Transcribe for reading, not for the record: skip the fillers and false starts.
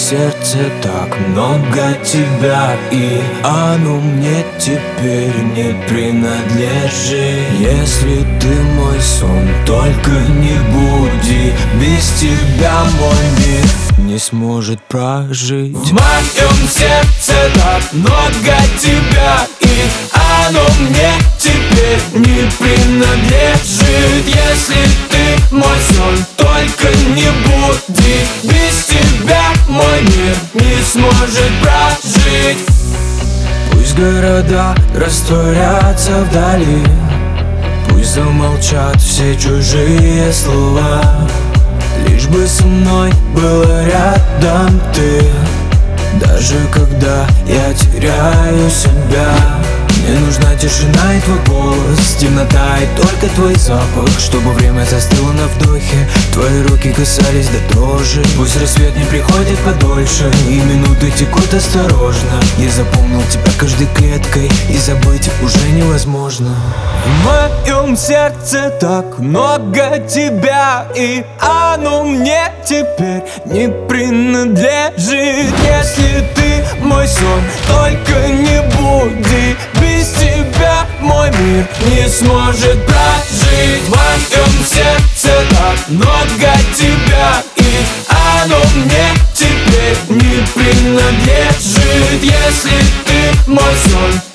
сердце так много тебя, и оно мне теперь не принадлежит. Если ты мой сон, только не буди. Без тебя мой мир не сможет прожить. В моем сердце так много тебя, и оно мне теперь не принадлежит. Если ты мой сон, только не буди. Без тебя мой мир не сможет прожить. Пусть города растворятся вдали, пусть замолчат все чужие слова, лишь бы со мной была рядом ты. Даже когда я теряю себя, мне нужна тишина и твой голос, темнота и только твой запах, чтобы время застыло на вдохе, твои руки касались до дрожи. Пусть рассвет не приходит подольше, и минуты текут осторожно. Я запомнил тебя каждой клеткой, и забыть уже невозможно. В моем сердце так много тебя, и оно мне теперь не принадлежит. Если ты мой сон, только не буди. Без тебя мой мир не сможет прожить. В моем сердце так много тебя, и оно мне теперь не принадлежит. Если ты мой сон,